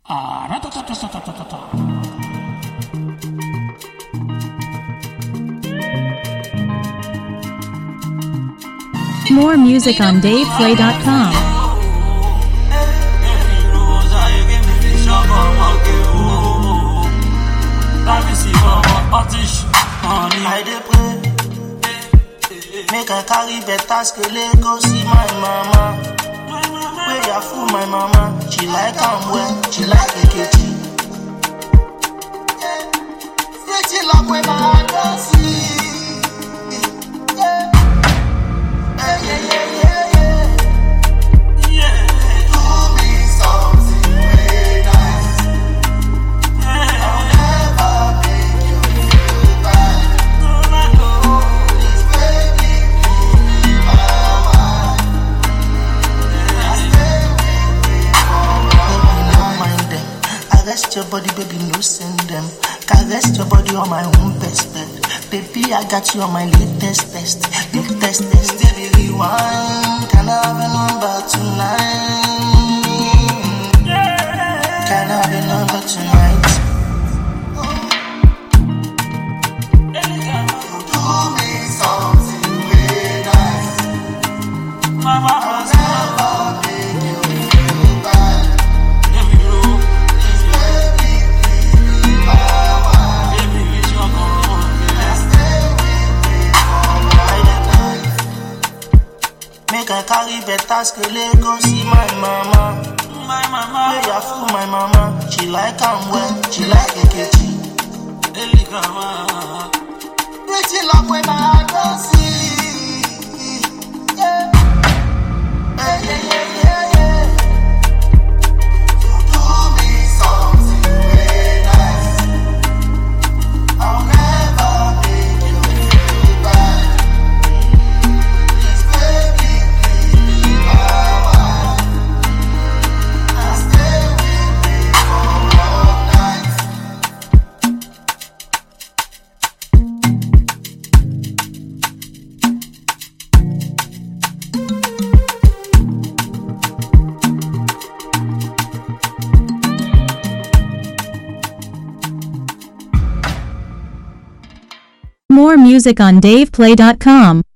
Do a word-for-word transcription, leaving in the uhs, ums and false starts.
Ah, ra-ta-ta-ta-ta-ta-ta-ta. More music on dave play dot com. I dey pray, make I carry better skele go see my mama. Where ya fool my mama? She like am well, she like Ekechi. Pretty love when I don't see. Yeah, yeah, yeah, yeah, yeah. Yeah. Do me something very nice. I'll never make you feel bad. Please baby, be my wife. I stay with me for no mind them. Arrest your body, baby, no send them. Caress your body on my own best bed. Baby, I got you on my latest test. Latest test, baby, rewind. Can I have a number tonight? Can I have a number tonight? Do me something very nice. Mama, I'll never make you feel bad. Please, baby, please be my wife. I stay with me for my life. Make I carry better skele go see my mama. My mama, where ya fool my mama? She like am well, she like Ekechi. Pretty love when I don't see. Yeah, yeah, yeah, yeah, yeah, yeah. You do me something very nice. I'll never make you feel bad. Please, baby, please be my wife. I stay with me for all night. More music on dave play dot com.